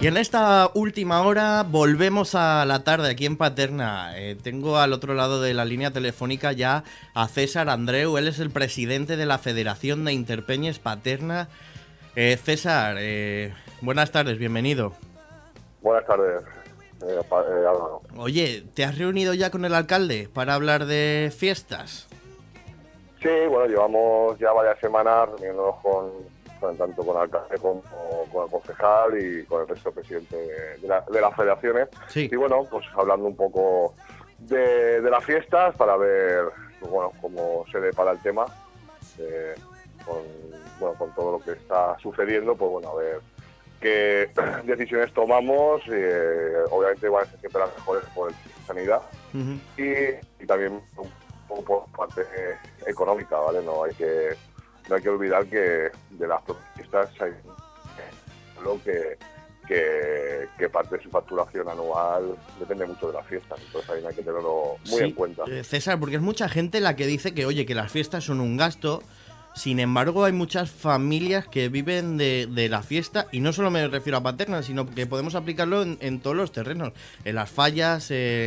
Y en esta última hora volvemos a la tarde aquí en Paterna. Tengo al otro lado de la línea telefónica ya a César Andreu. Él es el presidente de la Federación de Interpeñes Paterna. César, buenas tardes, bienvenido. Buenas tardes, Álvaro. Oye, ¿te has reunido ya con el alcalde para hablar de fiestas? Sí, bueno, llevamos ya varias semanas reuniéndonos tanto con el alcalde como con el concejal y con el resto del presidente de las federaciones. Sí. Y bueno, pues hablando un poco de las fiestas para ver, pues, bueno, cómo se depara el tema, con todo lo que está sucediendo, pues bueno, a ver qué decisiones tomamos. Obviamente van a ser siempre las mejores por el sanidad. Uh-huh. y también un poco por parte económica, ¿vale? No hay que olvidar que de las fiestas hay lo que parte de su facturación anual depende mucho de las fiestas, entonces ahí hay que tenerlo muy en cuenta. César, porque es mucha gente la que dice que, oye, que las fiestas son un gasto. Sin embargo, hay muchas familias que viven de la fiesta, y no solo me refiero a Paterna, sino que podemos aplicarlo en todos los terrenos, en las fallas,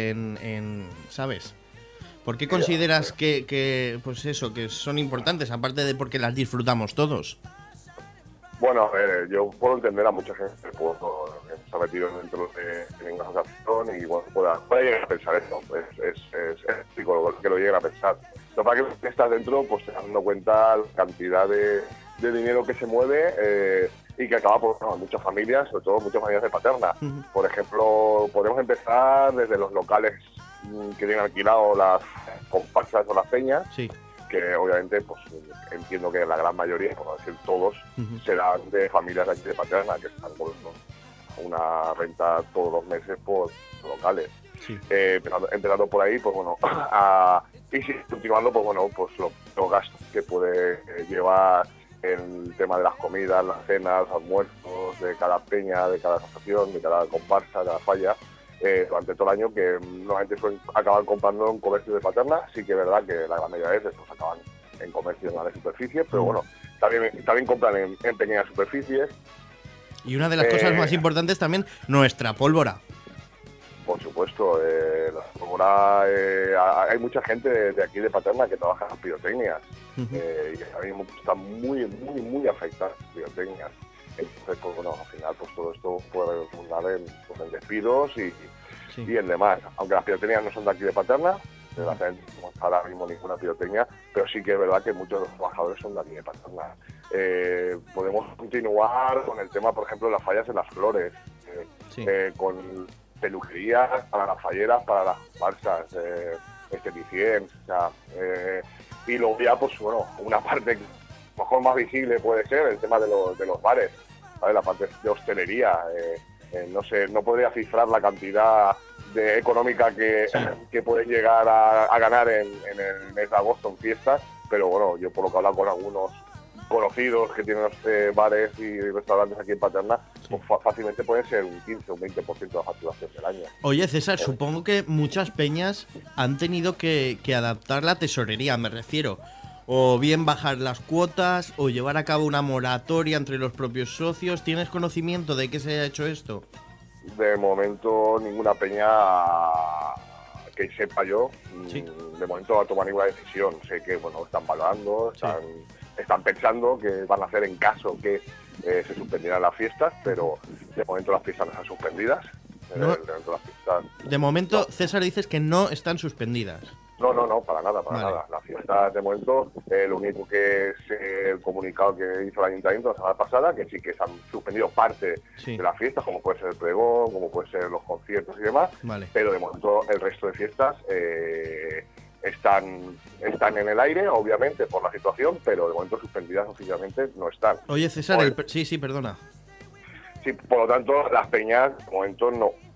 ¿sabes? ¿Por qué consideras pues eso, que son importantes, aparte de porque las disfrutamos todos? Bueno, yo puedo entender a mucha gente que está metido dentro de una asociación y bueno, puede llegar a pensar eso, es ético que lo lleguen a pensar. Lo para que estás dentro, pues te das dando cuenta la cantidad de dinero que se mueve y que acaba por muchas familias, sobre todo muchas familias de Paterna. Uh-huh. Por ejemplo, podemos empezar desde los locales que tienen alquilado las comparsas o las peñas. Sí. Que obviamente, pues entiendo que la gran mayoría, por no decir todos, uh-huh, serán de familias de aquí de Paterna, que están con una renta todos los meses por locales. Sí. Empezando por ahí, pues bueno, y continuando, pues bueno, pues los gastos que puede llevar el tema de las comidas, las cenas, almuerzos de cada peña, de cada asociación, de cada comparsa, de cada falla, durante todo el año, que normalmente suelen acabar comprando en comercio de Paterna. Sí que es verdad que la gran mayoría de veces pues acaban en comercio en grandes superficies, pero bueno, también compran en pequeñas superficies. Y una de las cosas más importantes también, nuestra pólvora. Por supuesto, la pólvora, hay mucha gente de aquí de Paterna que trabaja en pirotecnias. Uh-huh. Y ahora mismo están muy afectadas las pirotecnias. Entonces, pues bueno, al final pues todo esto puede redundar en despidos y en demás. Aunque las pirotecnias no son de aquí de Paterna, desgraciadamente no está ahora mismo ninguna pirotecnia, pero sí que es verdad que muchos de los trabajadores son de aquí de Paterna. Podemos continuar con el tema, por ejemplo, de las fallas en las flores, con peluquerías para las falleras, para las balsas, esteticien, o sea, y luego ya, pues bueno, una parte mejor más visible puede ser el tema de los bares, ¿vale? La parte de hostelería. No sé, no podría cifrar la cantidad económica que pueden llegar a ganar en el mes de agosto en fiestas, pero bueno, yo por lo que he hablado con algunos conocidos que tienen bares y restaurantes aquí en Paterna, pues fácilmente puede ser un 15 o un 20% de la facturación del año. Oye, César, supongo que muchas peñas han tenido que adaptar la tesorería, me refiero. O bien bajar las cuotas, o llevar a cabo una moratoria entre los propios socios. ¿Tienes conocimiento de que se haya hecho esto? De momento, ninguna peña que sepa yo, de momento no va a tomar ninguna decisión. Sé que, bueno, están valorando, están pensando qué van a hacer en caso que se suspendieran las fiestas, pero de momento las fiestas no están suspendidas. No. De momento, no. César, dices que no están suspendidas. No, para nada. Las fiestas, de momento, lo único que es el comunicado que hizo el ayuntamiento la semana pasada, que sí que se han suspendido parte de las fiestas, como puede ser el pregón, como puede ser los conciertos y demás, pero de momento el resto de fiestas están en el aire, obviamente, por la situación, pero de momento suspendidas oficialmente no están. Oye, César, sí, perdona. Sí, por lo tanto, las peñas, de momento,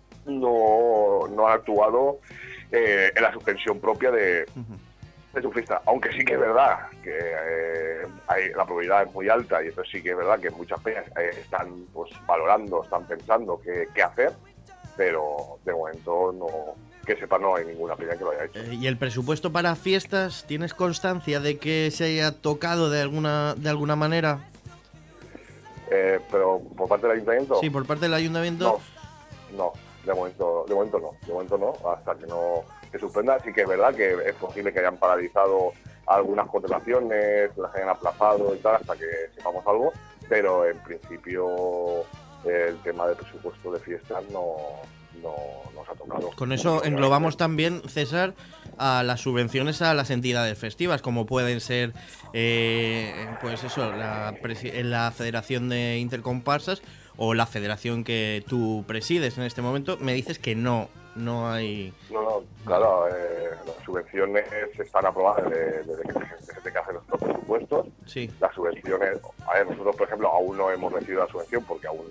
no han actuado en la suspensión propia de su fiesta, aunque sí que es verdad que la probabilidad es muy alta, y entonces sí que es verdad que muchas peñas están pues valorando, están pensando qué hacer, pero de momento que sepa no hay ninguna peña que lo haya hecho. ¿Y el presupuesto para fiestas, tienes constancia de que se haya tocado de alguna manera? Pero por parte del ayuntamiento. Sí, por parte del ayuntamiento. No, de momento no, hasta que no se suspenda. Sí que es verdad que es posible que hayan paralizado algunas contrataciones, las hayan aplazado y tal, hasta que sepamos algo, pero en principio el tema del presupuesto de fiestas no nos ha tocado. Con eso englobamos también, César, a las subvenciones a las entidades festivas, como pueden ser, pues eso, la Federación de Intercomparsas o la federación que tú presides en este momento. Me dices que no hay... No, claro, las subvenciones están aprobadas desde que hacen los presupuestos. Sí. Las subvenciones, a ver, nosotros, por ejemplo, aún no hemos recibido la subvención porque aún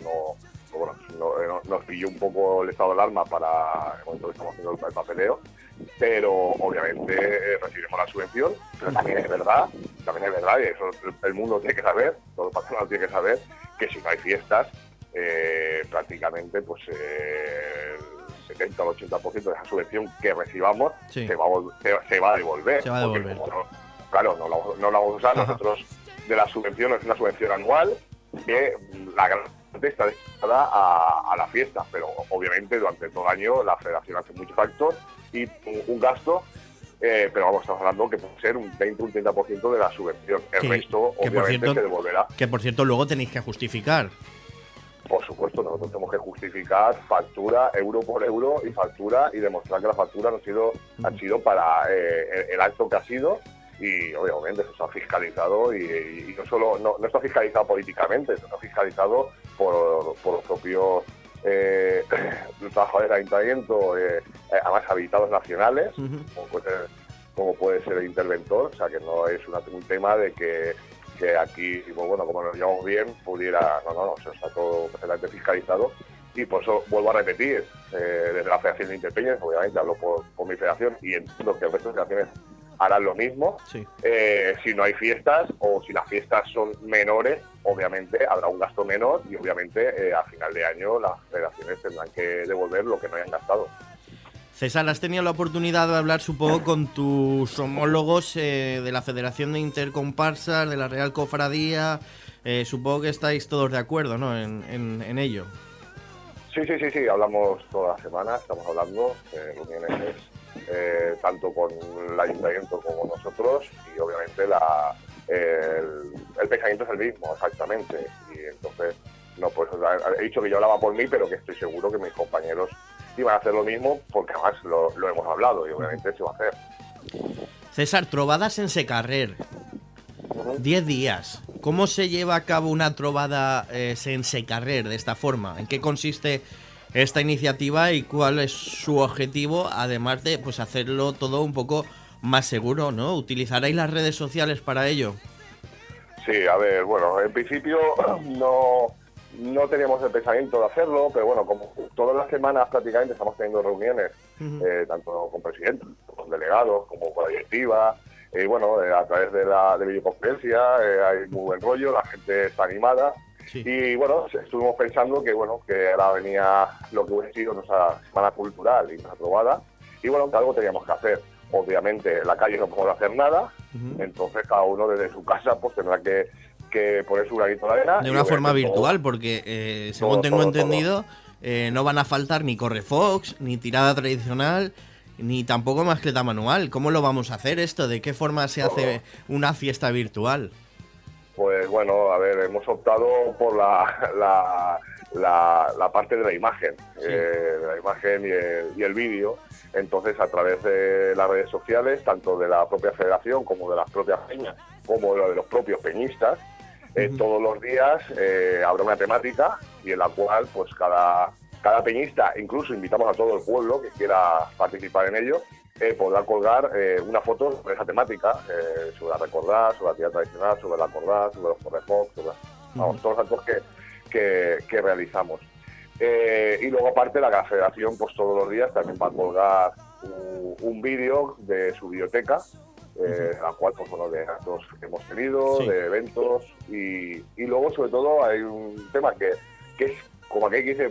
nos pilló un poco el estado de alarma para el momento que estamos haciendo el papeleo, pero obviamente recibiremos la subvención. Pero también es verdad, y eso el mundo tiene que saber, todo el patronal tiene que saber, que si no hay fiestas, prácticamente pues el 70 o el 80% de esa subvención que recibamos se va a devolver. Se va a devolver. Claro, no la vamos a usar. Nosotros, de la subvención, es una subvención anual que la gran parte está destinada a la fiesta, pero obviamente durante todo el año la federación hace muchos actos y un gasto, pero vamos, estamos hablando que puede ser un 20 o un 30% de la subvención. El resto, obviamente, se devolverá. Que por cierto, luego tenéis que justificar. Por supuesto, nosotros tenemos que justificar factura, euro por euro, y factura, y demostrar que la factura han sido para el acto que ha sido, y obviamente eso está fiscalizado, y no está fiscalizado políticamente, está fiscalizado por los propios trabajadores del ayuntamiento, además habilitados nacionales, como puede ser el interventor, o sea que no es un tema de que aquí, bueno, como nos llevamos bien, pudiera... No, eso está todo perfectamente fiscalizado, y por eso vuelvo a repetir, desde la Federación de Interpeñas, obviamente hablo por mi federación, y entiendo que el resto de federaciones harán lo mismo. Sí. Si no hay fiestas, o si las fiestas son menores, obviamente habrá un gasto menor, y obviamente a final de año las federaciones tendrán que devolver lo que no hayan gastado. César, has tenido la oportunidad de hablar, supongo, con tus homólogos de la Federación de Intercomparsas, de la Real Cofradía. Supongo que estáis todos de acuerdo, ¿no?, en ello. Sí, hablamos toda la semana, estamos hablando, reuniones tanto con el ayuntamiento como nosotros, y obviamente el pensamiento es el mismo, exactamente. Y entonces, no, pues he dicho que yo hablaba por mí, pero que estoy seguro que mis compañeros iban a hacer lo mismo, porque además lo hemos hablado y obviamente se va a hacer. César, trobadas en Secarrer, 10 días. ¿Cómo se lleva a cabo una trobada en Secarrer de esta forma? ¿En qué consiste esta iniciativa y cuál es su objetivo, además de pues hacerlo todo un poco más seguro, ¿no? ¿Utilizaréis las redes sociales para ello? Sí, a ver, bueno, en principio no teníamos el pensamiento de hacerlo, pero bueno, como todas las semanas prácticamente estamos teniendo reuniones, tanto con presidentes, con delegados, como con la directiva, y bueno, a través de videoconferencia hay muy buen rollo, la gente está animada. Sí. Y bueno, estuvimos pensando que ahora venía lo que hubiera sido nuestra semana cultural y nuestra trovada, y bueno, que algo teníamos que hacer. Obviamente en la calle no podemos hacer nada, entonces cada uno desde su casa pues tendrá que poner su granito de arena. De una forma virtual, porque según tengo entendido, no van a faltar ni correfox, ni tirada tradicional, ni tampoco mascleta manual. ¿Cómo lo vamos a hacer esto? ¿De qué forma se hace una fiesta virtual? Pues bueno, a ver, hemos optado por la parte de la imagen, y el vídeo. Entonces, a través de las redes sociales, tanto de la propia federación como de las propias peñas, como de los propios peñistas, todos los días habrá una temática, y en la cual pues cada peñista, incluso invitamos a todo el pueblo que quiera participar en ello, podrá colgar una foto sobre esa temática, sobre la recordar, sobre la actividad tradicional, sobre la acordar, sobre los correfox, sobre todos los actos que realizamos. Y luego, aparte, la federación pues todos los días también va a colgar un vídeo de su biblioteca, la cual pues de actos que hemos tenido, de eventos, y luego sobre todo hay un tema que es como aquel que dice,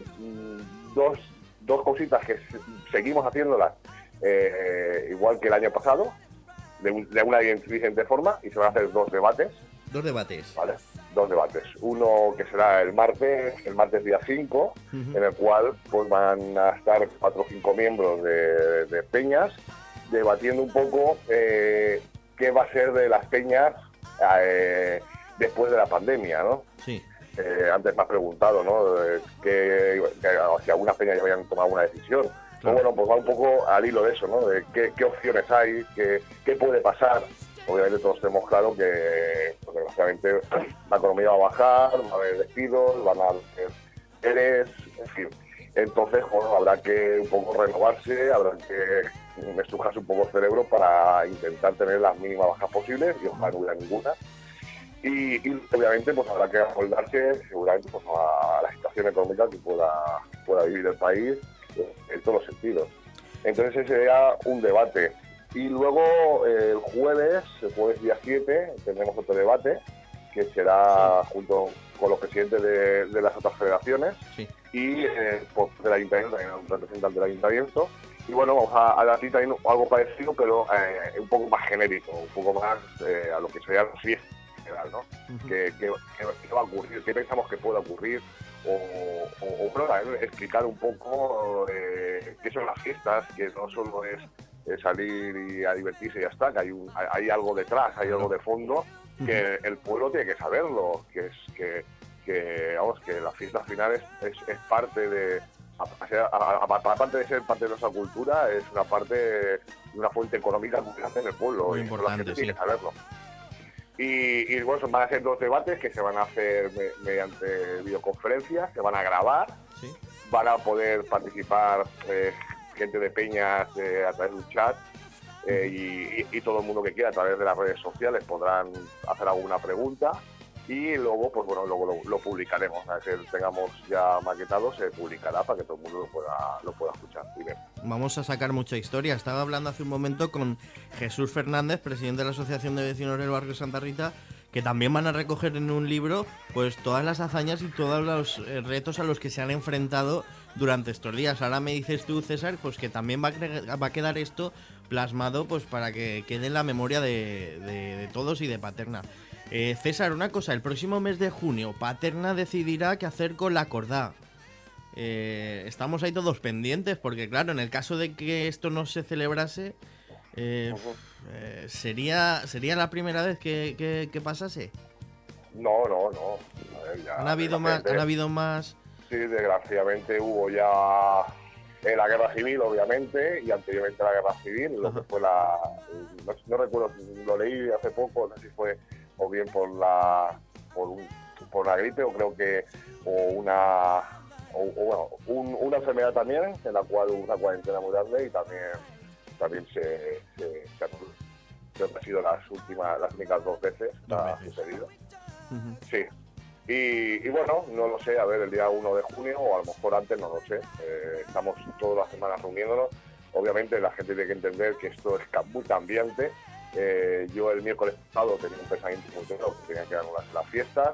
dos cositas que seguimos haciéndolas igual que el año pasado, de una diferente forma, y se van a hacer 2 debates Dos debates. ¿vale? Dos debates. Uno que será el martes día 5, en el cual pues van a estar 4 o 5 miembros de peñas debatiendo un poco qué va a ser de las peñas después de la pandemia, ¿no? Sí. Antes me has preguntado, ¿no? Que si algunas peñas ya habían tomado una decisión. Claro. Pues bueno, pues va un poco al hilo de eso, ¿no? De qué opciones hay, qué puede pasar. Obviamente todos tenemos claro que, pues, desgraciadamente, la economía va a bajar, va a haber despidos, van a haber ERES, en fin. Entonces, bueno, habrá que un poco renovarse, habrá que estrujarse un poco el cerebro para intentar tener las mínimas bajas posibles, y ojalá no hubiera ninguna. Y obviamente pues habrá que amoldarse seguramente pues, a la situación económica que pueda vivir el país en todos los sentidos. Entonces ese sería un debate. Y luego el jueves día 7, tendremos otro debate que será junto con los presidentes de las otras federaciones y pues, del ayuntamiento, también un representante del ayuntamiento. Y bueno, vamos a decir también algo parecido, pero un poco más genérico, un poco más a lo que sería la fiesta, ¿no? ¿Qué va a ocurrir? ¿Qué pensamos que pueda ocurrir? O explicar un poco qué son las fiestas, que no solo es salir y a divertirse y ya está, que hay algo detrás, hay algo de fondo, que el pueblo tiene que saberlo, que la fiesta al final es parte de, aparte de ser parte de nuestra cultura, es una fuente económica muy grande en el pueblo. Muy importante, la gente tiene que saberlo. Y bueno, van a ser 2 debates que se van a hacer mediante videoconferencias, se van a grabar, van a poder participar gente de peñas a través de un chat y todo el mundo que quiera a través de las redes sociales podrán hacer alguna pregunta. Y luego, pues bueno, luego lo publicaremos. Una vez que tengamos ya maquetado, se publicará para que todo el mundo lo pueda escuchar y ver. Vamos a sacar mucha historia. Estaba hablando hace un momento con Jesús Fernández, presidente de la Asociación de Vecinos del Barrio Santa Rita, que también van a recoger en un libro pues todas las hazañas y todos los retos a los que se han enfrentado durante estos días. Ahora me dices tú, César, pues que también va a quedar esto plasmado pues para que quede en la memoria de todos y de Paterna. César, una cosa, el próximo mes de junio Paterna decidirá qué hacer con la cordá. Estamos ahí todos pendientes porque claro, en el caso de que esto no se celebrase, ¿sería la primera vez que pasase? No. A ver, ya, ¿Han habido más? Sí, desgraciadamente hubo ya la guerra civil, obviamente, y anteriormente la guerra civil, lo que fue no recuerdo, lo leí hace poco, no sé si fue o bien por la gripe o creo que una enfermedad también, en la cual hubo una cuarentena muy grande y también se anuló. Creo que han sido las únicas 2 veces que ha sucedido. Sí. Y bueno, no lo sé, a ver, el día 1 de junio o a lo mejor antes, no lo sé. Estamos todas las semanas reuniéndonos. Obviamente la gente tiene que entender que esto es muy cambiante. Yo el miércoles pasado tenía un pensamiento muy claro que tenía que anularse las fiestas.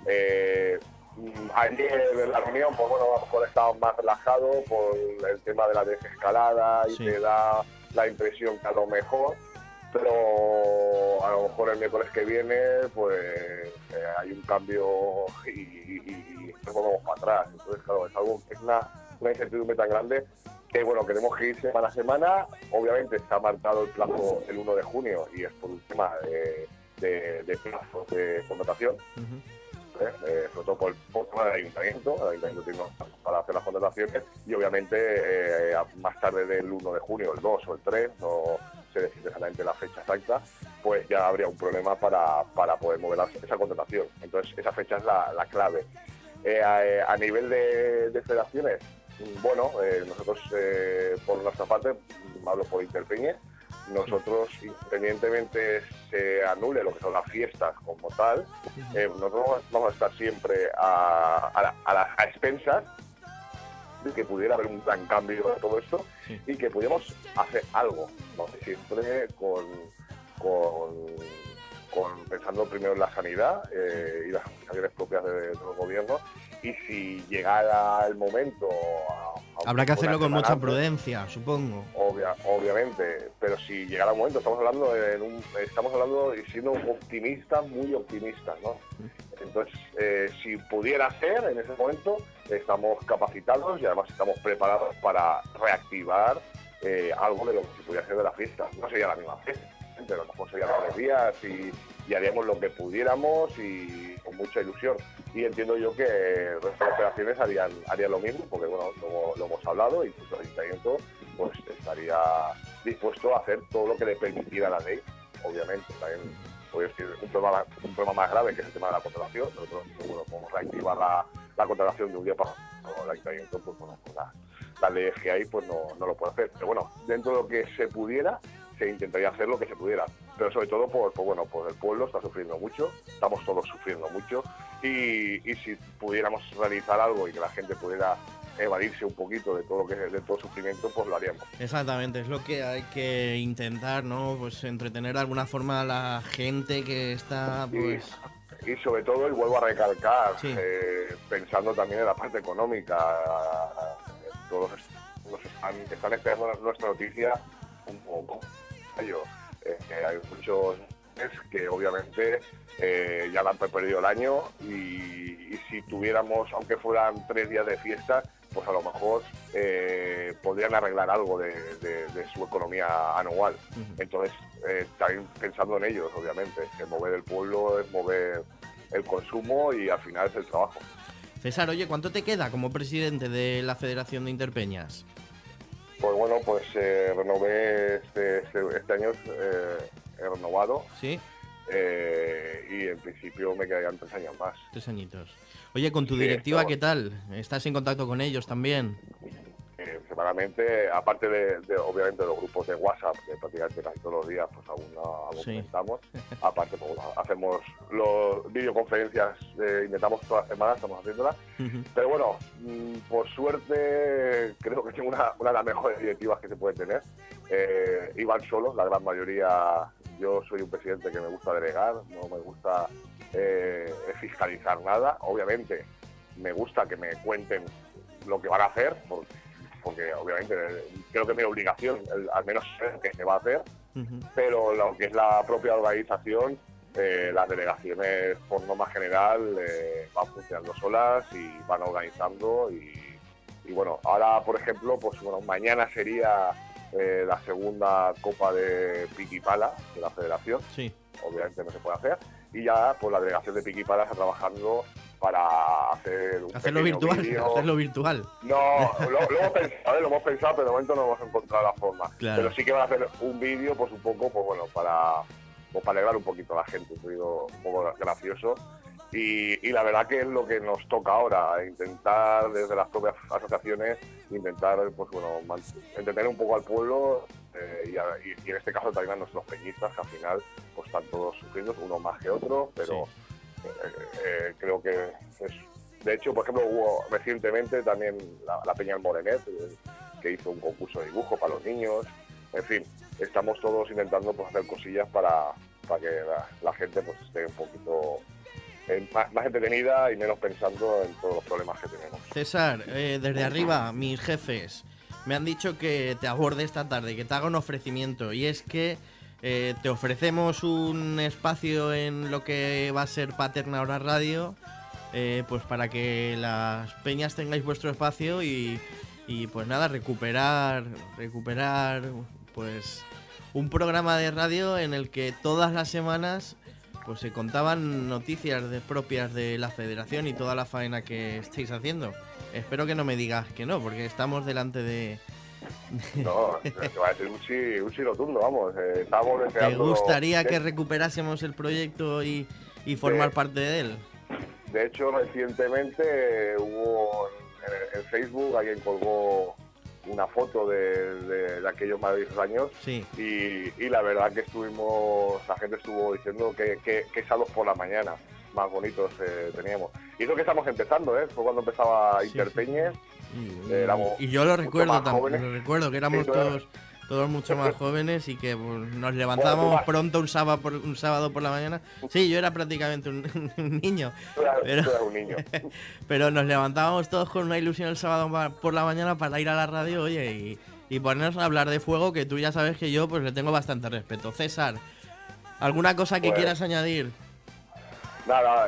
Ayer en la reunión, pues bueno, a lo mejor estábamos más relajados por el tema de la desescalada y te da la impresión que a lo mejor, pero a lo mejor el miércoles que viene pues hay un cambio y nos volvemos para atrás. Entonces, claro, es algo que es una incertidumbre tan grande que, bueno, queremos que ir semana a semana. Obviamente se ha marcado el plazo el 1 de junio y es por un tema de plazos de contratación. Sobre todo por tema del ayuntamiento. El ayuntamiento tiene unos plazos para hacer las contrataciones y obviamente más tarde del 1 de junio, el 2 o el 3, no se decide exactamente la fecha exacta, pues ya habría un problema para poder mover esa contratación. Entonces esa fecha es la clave. A nivel de federaciones, bueno, nosotros por nuestra parte, hablo por Interpeñe, nosotros, independientemente se anule lo que son las fiestas como tal, nosotros vamos a estar siempre a expensas de que pudiera haber un gran cambio de todo esto y que pudiéramos hacer algo, ¿no? Siempre pensando primero en la sanidad y las aplicaciones propias de los gobiernos, y si llegara el momento Habrá que hacerlo con mucha prudencia, supongo. Obviamente, pero si llegara un momento, estamos hablando y siendo optimistas, muy optimistas, ¿no? Entonces, si pudiera ser en ese momento, estamos capacitados y además estamos preparados para reactivar algo de lo que se pudiera hacer de la fiesta. No sería la misma fiesta, pero a lo mejor serían 3 días y haríamos lo que pudiéramos y con mucha ilusión. Y entiendo yo que el resto de operaciones harían lo mismo, porque bueno, lo hemos hablado, incluso el ayuntamiento pues estaría dispuesto a hacer todo lo que le permitiera la ley, obviamente. También puede decir un problema más grave, que es el tema de la contratación. Nosotros seguro podemos reactivar la contratación de un día para otro. El ayuntamiento, pues bueno, con las leyes que hay, pues no lo puede hacer. Pero bueno, dentro de lo que se pudiera, se intentaría hacer lo que se pudiera, pero sobre todo por el pueblo está sufriendo mucho, estamos todos sufriendo mucho y si pudiéramos realizar algo y que la gente pudiera evadirse un poquito de todo de todo sufrimiento, pues lo haríamos. Exactamente, es lo que hay que intentar, ¿no? Pues entretener de alguna forma a la gente que está, pues... Y sobre todo, y vuelvo a recalcar, sí, pensando también en la parte económica, todos están esperando nuestra noticia un poco. Hay muchos que obviamente ya han perdido el año y si tuviéramos, aunque fueran 3 días de fiesta, pues a lo mejor podrían arreglar algo de su economía anual. Entonces, también pensando en ellos, obviamente, que mover el pueblo es mover el consumo y al final es el trabajo. César, oye, ¿cuánto te queda como presidente de la Federación de Interpeñas? Pues bueno, pues renové este año, he renovado. Sí. Y en principio me quedarían 3 años más. 3 añitos. Oye, ¿con tu directiva qué tal? ¿Estás en contacto con ellos también? Semanalmente, aparte de obviamente los grupos de WhatsApp, que prácticamente casi todos los días pues algo comentamos. Aparte, pues, hacemos los videoconferencias, intentamos todas las semanas, estamos haciéndolas. Pero bueno, por suerte creo que tengo una de las mejores directivas que se puede tener. Iban solos, la gran mayoría. Yo soy un presidente que me gusta delegar, no me gusta fiscalizar nada. Obviamente me gusta que me cuenten lo que van a hacer, porque obviamente creo que es mi obligación, al menos saber qué se va a hacer, pero lo que es la propia organización, las delegaciones por norma general van funcionando solas y van organizando y bueno, ahora por ejemplo, pues bueno, mañana sería la segunda Copa de Piquipala de la Federación. Sí. Obviamente no se puede hacer y ya pues la delegación de Piquipala está trabajando para hacerlo virtual. No, lo hemos pensado, pero de momento no hemos encontrado la forma. Claro. Pero sí que van a hacer un vídeo, pues un poco, pues bueno, para alegrar un poquito a la gente, un vídeo un poco gracioso. Y la verdad que es lo que nos toca ahora, intentar desde las propias asociaciones, intentar, pues bueno, entretener un poco al pueblo y en este caso también a nuestros peñistas, que al final pues están todos sufriendo, uno más que otro, pero... Sí. Creo que de hecho, por ejemplo, hubo recientemente también la Peña del Morenet, que hizo un concurso de dibujo para los niños. En fin, estamos todos intentando pues, hacer cosillas para que la gente pues, esté un poquito más entretenida y menos pensando en todos los problemas que tenemos. César, desde arriba, mis jefes me han dicho que te aborde esta tarde, que te haga un ofrecimiento, y es que te ofrecemos un espacio en lo que va a ser Paterna Hora Radio, pues para que las peñas tengáis vuestro espacio y pues nada, recuperar pues un programa de radio en el que todas las semanas pues se contaban noticias propias de la federación y toda la faena que estáis haciendo. Espero que no me digas que no, porque estamos delante de... No, te va a decir un sí rotundo, vamos. Estamos deseando... ¿Te gustaría que recuperásemos el proyecto y formar parte de él? De hecho, recientemente hubo en Facebook, alguien colgó una foto de aquellos maravillosos años. Sí. Y la verdad que la gente estuvo diciendo que sábados por la mañana más bonitos teníamos. Y eso que estamos empezando, fue cuando empezaba Interpeñes. Y yo lo recuerdo también, que éramos todos mucho más jóvenes y que pues, nos levantábamos pronto un sábado por la mañana. Sí, yo era prácticamente un niño. Pero, tú eras un niño. Pero nos levantábamos todos con una ilusión el sábado por la mañana para ir a la radio, oye, y ponernos a hablar de fuego, que tú ya sabes que yo pues le tengo bastante respeto. César, ¿alguna cosa que quieras añadir? Nada,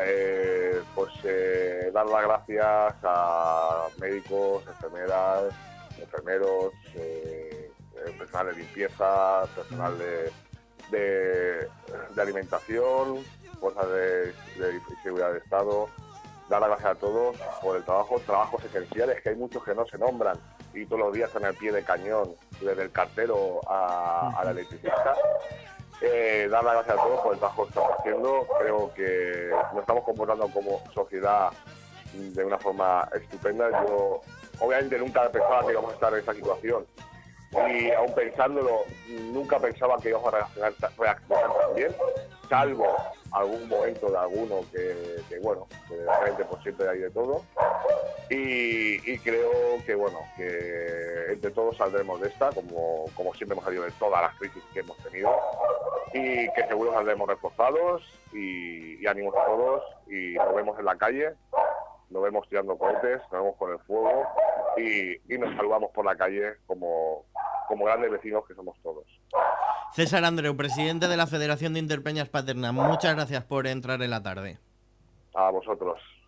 dar las gracias a médicos, enfermeras, enfermeros, personal de limpieza, personal de alimentación, fuerzas de seguridad de Estado. Dar las gracias a todos por el trabajos esenciales, que hay muchos que no se nombran y todos los días están al pie de cañón, desde el cartero a la electricista. Dar las gracias a todos por el trabajo que estamos haciendo. Creo que nos estamos comportando como sociedad de una forma estupenda. Yo obviamente nunca pensaba que íbamos a estar en esta situación y aún pensándolo nunca pensaba que íbamos a reaccionar tan bien, salvo algún momento de alguno que bueno, que de repente pues siempre hay de todo y creo que bueno, que entre todos saldremos de esta como siempre hemos salido de todas las crisis que hemos tenido y que seguro saldremos reforzados y ánimos a todos y nos vemos en la calle, nos vemos tirando cohetes, nos vemos con el fuego y nos saludamos por la calle como grandes vecinos que somos todos. César Andreu, presidente de la Federación de Interpeñas Paterna, muchas gracias por entrar en la tarde. A vosotros.